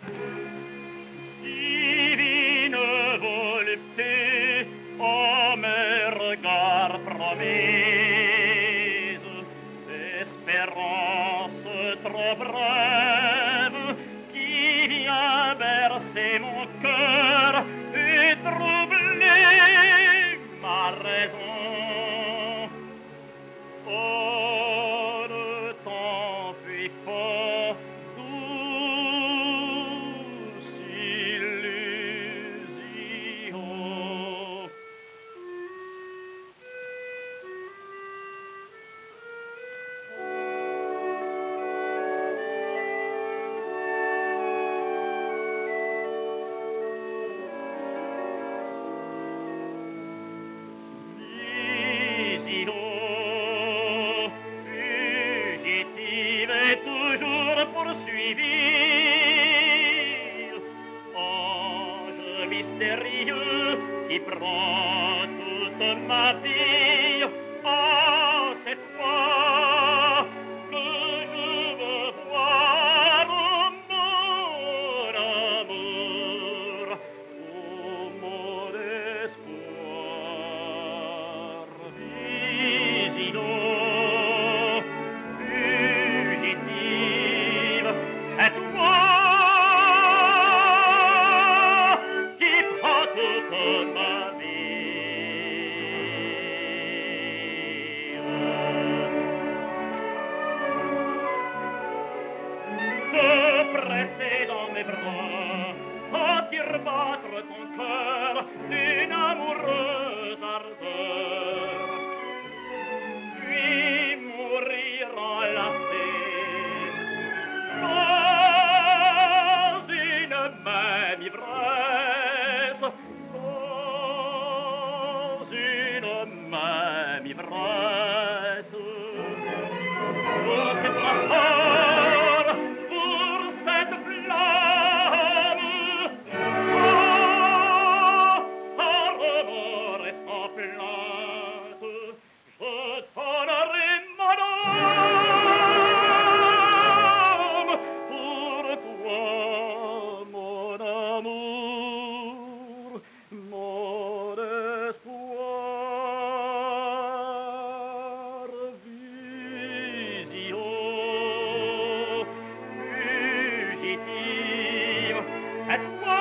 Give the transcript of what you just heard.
Divine volupté, ô mes regards promise, espérance trop brève qui vient bercer mon cœur et troubler ma raison. Oh, ne t'enfuis pas, douce illusion. Vision, fugitive et toujours poursuivie, ange mystérieux qui prend toute ma vie, oh, cette fois que je veux voir, oh, mon amour, oh, mon espoir. Vision, fugitive, c'est toi qui prends toute ma vie. Te presser dans mes bras, sentir battre ton cœur d'une amoureuse ardeur, puis mourir enlacé dans une même ivresse, dans une même ivresse. Pour cette rapport, pour cette flamme, sans remords et sans plainte, je donnerai mon âme pour toi, mon amour, mon espoir. Vision, fugitive, cette fois